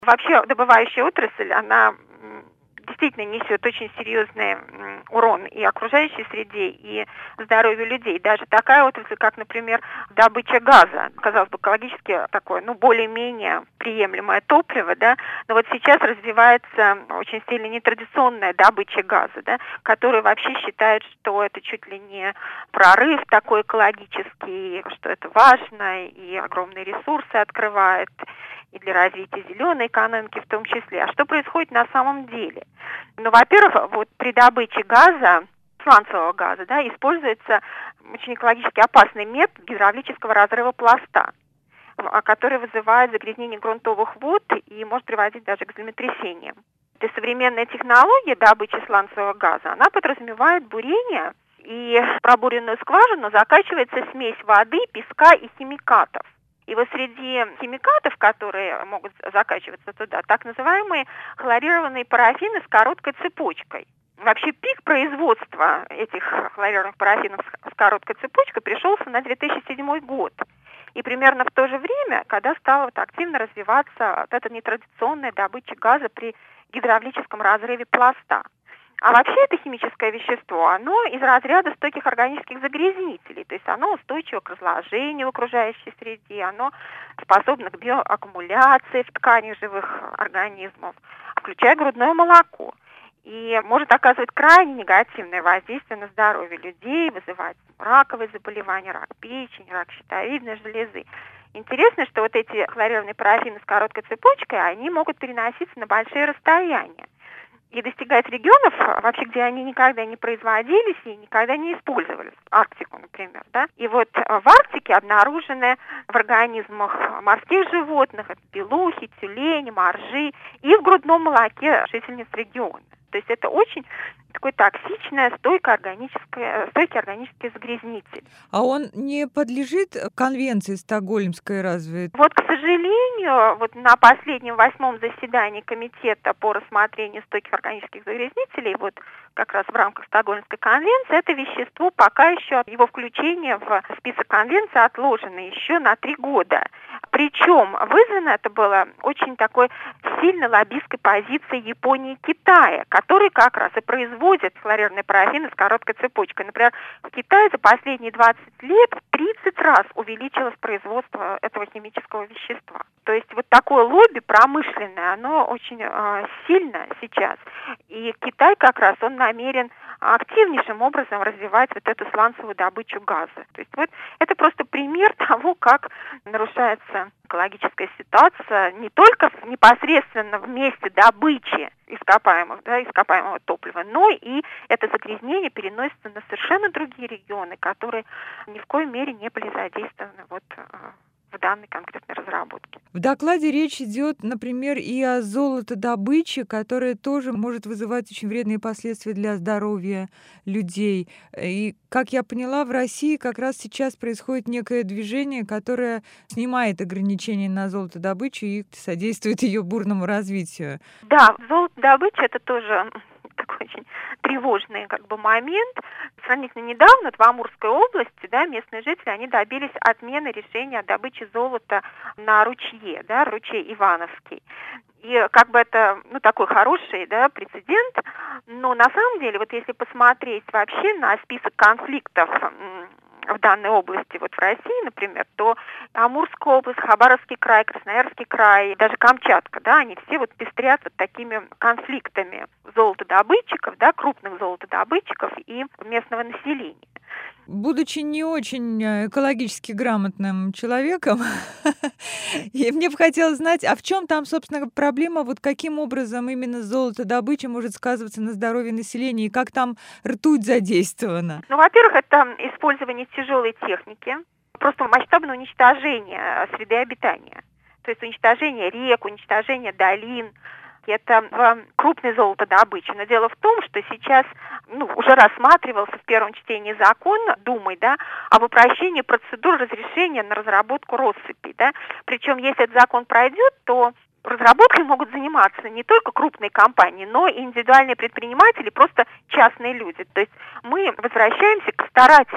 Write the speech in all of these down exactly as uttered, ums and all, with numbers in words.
Вообще добывающая отрасль, она действительно несет очень серьезный урон и окружающей среде, и здоровью людей. Даже такая отрасль, как, например, добыча газа. Казалось бы, экологически такое, ну, более-менее приемлемое топливо, да, но вот сейчас развивается очень сильно нетрадиционная добыча газа, да, которая вообще считает, что это чуть ли не прорыв такой экологический, что это важно, и огромные ресурсы открывает, и для развития зеленой экономики в том числе. А что происходит на самом деле? Ну, во-первых, вот при добыче газа, сланцевого газа, да, используется очень экологически опасный метод гидравлического разрыва пласта, который вызывает загрязнение грунтовых вод и может приводить даже к землетрясениям. Это современная технология добычи сланцевого газа, она подразумевает бурение, и в пробуренную скважину закачивается смесь воды, песка и химикатов. И вот среди химикатов, которые могут закачиваться туда, так называемые хлорированные парафины с короткой цепочкой. Вообще пик производства этих хлорированных парафинов с короткой цепочкой пришелся на две тысячи седьмой год. И примерно в то же время, когда стала вот активно развиваться вот эта нетрадиционная добыча газа при гидравлическом разрыве пласта. А вообще это химическое вещество, оно из разряда стойких органических загрязнителей, то есть оно устойчиво к разложению в окружающей среде, оно способно к биоаккумуляции в ткани живых организмов, включая грудное молоко. И может оказывать крайне негативное воздействие на здоровье людей, вызывать раковые заболевания, рак печени, рак щитовидной железы. Интересно, что вот эти хлорированные парафины с короткой цепочкой, они могут переноситься на большие расстояния и достигать регионов, вообще, где они никогда не производились и никогда не использовались, Арктику, например, да. И вот в Арктике обнаружены в организмах морских животных, это белухи, тюлени, моржи, и в грудном молоке жительниц региона. То есть это очень такой токсичный, стойкий органический, стойкий органический загрязнитель. А он не подлежит конвенции Стокгольмской разве? Вот, к сожалению, вот на последнем восьмом заседании комитета по рассмотрению стойких органических загрязнителей, вот как раз в рамках Стокгольмской конвенции, это вещество пока еще, его включение в список конвенции отложено еще на три года. Причем вызвано это было очень такой сильно лоббистской позицией Японии и Китая, которые как раз и производят хлорированные парафины с короткой цепочкой. Например, в Китае за последние двадцать лет в тридцать раз увеличилось производство этого химического вещества. То есть вот такое лобби промышленное, оно очень э, сильно сейчас. И Китай как раз, он намерен активнейшим образом развивать вот эту сланцевую добычу газа. То есть вот это просто пример того, как нарушается экологическая ситуация не только непосредственно в месте добычи ископаемых, да, ископаемого топлива, но и это загрязнение переносится на совершенно другие регионы, которые ни в коей мере не были задействованы вот в данной конкретной разработке. В докладе речь идет, например, и о золотодобыче, которая тоже может вызывать очень вредные последствия для здоровья людей. И, как я поняла, в России как раз сейчас происходит некое движение, которое снимает ограничения на золотодобычу и содействует ее бурному развитию. Да, золотодобыча — это тоже такой очень тревожный как бы момент. Сравнительно недавно в Амурской области, да, местные жители, они добились отмены решения о добыче золота на ручье, да, ручей Ивановский. И как бы это, ну, такой хороший, да, прецедент, но на самом деле, вот если посмотреть вообще на список конфликтов в данной области, вот в России, например, то Амурская область, Хабаровский край, Красноярский край, даже Камчатка, да, они все вот пестрят вот такими конфликтами золотодобытчиков, да, крупных золотодобытчиков и местного населения. Будучи не очень экологически грамотным человеком, мне бы хотелось знать, а в чем там, собственно, проблема, вот каким образом именно золотодобыча может сказываться на здоровье населения, и как там ртуть задействована? Ну, во-первых, это использование тяжелой техники, просто масштабное уничтожение среды обитания, то есть уничтожение рек, уничтожение долин. Это в крупной золотодобыче. Но дело в том, что сейчас, ну, уже рассматривался в первом чтении закон Думой, да, об упрощении процедур разрешения на разработку россыпи, да. Причем, если этот закон пройдет, то разработкой могут заниматься не только крупные компании, но и индивидуальные предприниматели, просто частные люди. То есть мы возвращаемся к старателям.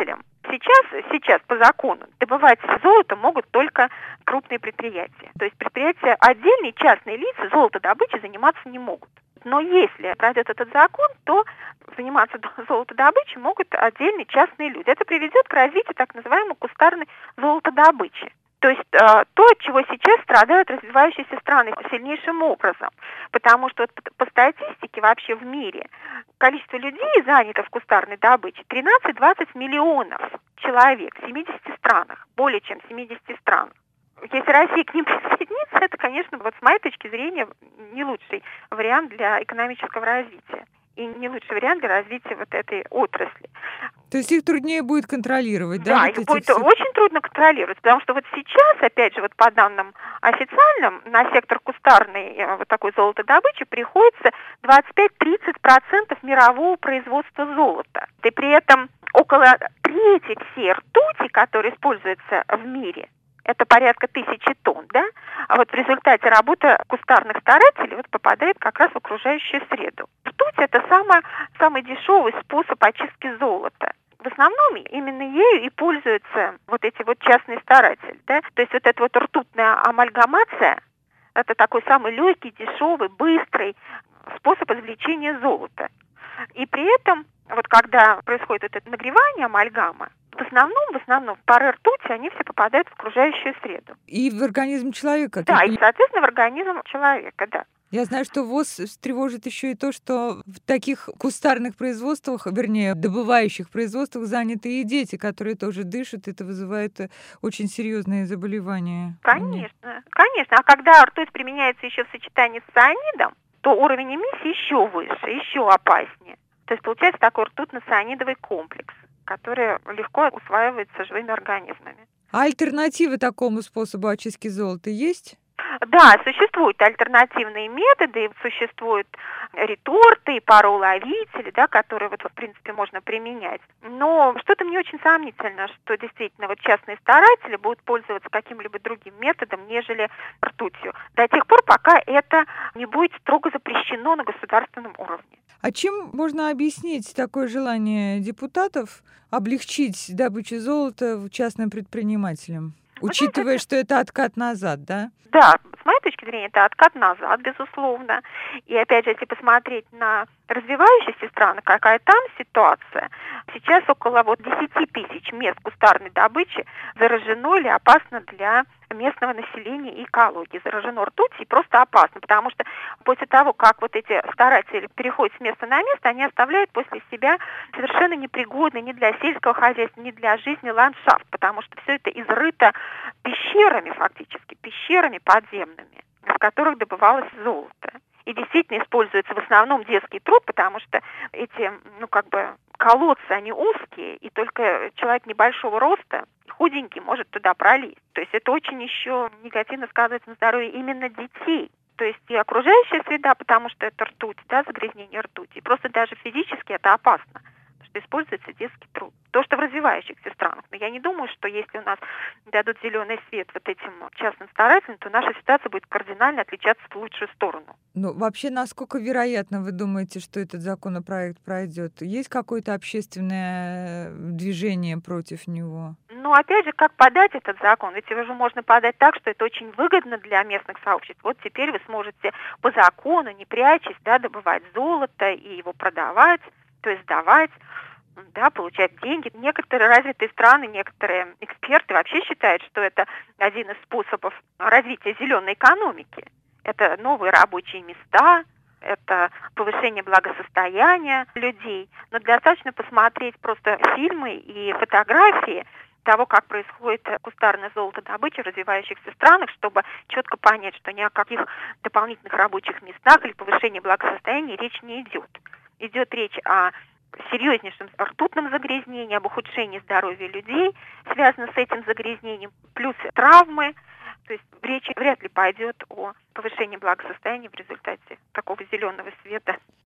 Сейчас, сейчас по закону добывать золото могут только крупные предприятия. То есть предприятия, отдельные частные лица золотодобычей заниматься не могут. Но если пройдет этот закон, то заниматься золотодобычей могут отдельные частные люди. Это приведет к развитию так называемой кустарной золотодобычи. То есть э, то, от чего сейчас страдают развивающиеся страны сильнейшим образом. Потому что по статистике вообще в мире количество людей, занятых в кустарной добыче, тринадцать-двадцать миллионов человек в семидесяти странах, более чем в семидесяти странах. Если Россия к ним присоединится, это, конечно, вот с моей точки зрения, не лучший вариант для экономического развития и не лучший вариант для развития вот этой отрасли. То есть их труднее будет контролировать, да? Да, вот их будет все... очень трудно контролировать, потому что вот сейчас, опять же, вот по данным официальным, на сектор кустарной вот такой золотодобычи приходится двадцать пять-тридцать процентов мирового производства золота. И при этом около трети всей ртути, которая используется в мире, это порядка тысячи тонн, да? А вот в результате работы кустарных старателей вот попадает как раз в окружающую среду. Ртуть – это самый, самый дешевый способ очистки золота. В основном именно ею и пользуются вот эти вот частные старатели, да? То есть вот эта вот ртутная амальгамация – это такой самый легкий, дешевый, быстрый способ извлечения золота. И при этом, вот когда происходит вот это нагревание амальгамы, в основном, в основном пары ртути, они все попадают в окружающую среду. И в организм человека? Да, и, соответственно, в организм человека, да. Я знаю, что ВОЗ тревожит еще и то, что в таких кустарных производствах, вернее, добывающих производствах заняты и дети, которые тоже дышат, это вызывает очень серьезные заболевания. Конечно, конечно. А когда ртуть применяется еще в сочетании с цианидом, то уровень эмиссии еще выше, еще опаснее. То есть получается такой ртутно-цианидовый комплекс, который легко усваивается живыми организмами. А альтернативы такому способу очистки золота есть? Да, существуют альтернативные методы, существуют реторты и пароуловители, да, которые вот, в принципе, можно применять. Но что-то мне очень сомнительно, что действительно вот частные старатели будут пользоваться каким-либо другим методом, нежели ртутью, до тех пор, пока это не будет строго запрещено на государственном уровне. А чем можно объяснить такое желание депутатов облегчить добычу золота частным предпринимателям? Учитывая, что это откат назад, да? Да, с моей точки зрения, это откат назад, безусловно. И опять же, если посмотреть на развивающиеся страны, какая там ситуация, сейчас около вот десять тысяч мест кустарной добычи заражено или опасно для местного населения и экологии. Заражено ртутью и просто опасно, потому что после того, как вот эти старатели переходят с места на место, они оставляют после себя совершенно непригодный ни для сельского хозяйства, ни для жизни ландшафт, потому что все это изрыто пещерами фактически, пещерами подземными, в которых добывалось золото. И действительно используется в основном детский труд, потому что эти, ну как бы, колодцы, они узкие, и только человек небольшого роста, худенький, может туда пролезть. То есть это очень еще негативно сказывается на здоровье именно детей. То есть и окружающая среда, потому что это ртуть, да, загрязнение ртути. И просто даже физически это опасно, потому что используется детский труд. То, что в развивающихся странах. Но я не думаю, что если у нас дадут зеленый свет вот этим частным старателям, то наша ситуация будет кардинально отличаться в лучшую сторону. Ну, вообще, насколько вероятно вы думаете, что этот законопроект пройдет? Есть какое-то общественное движение против него? Ну, опять же, как подать этот закон? Ведь его же можно подать так, что это очень выгодно для местных сообществ. Вот теперь вы сможете по закону, не прячась, да, добывать золото и его продавать, то есть сдавать, да, получать деньги. Некоторые развитые страны, некоторые эксперты вообще считают, что это один из способов развития зеленой экономики. Это новые рабочие места, это повышение благосостояния людей. Но достаточно посмотреть просто фильмы и фотографии того, как происходит кустарная золотодобыча в развивающихся странах, чтобы четко понять, что ни о каких дополнительных рабочих местах или повышении благосостояния речь не идет. Идет речь о серьезнейшем ртутном загрязнении, об ухудшении здоровья людей, связано с этим загрязнением, плюс травмы. То есть речь вряд ли пойдет о повышении благосостояния в результате такого зеленого света.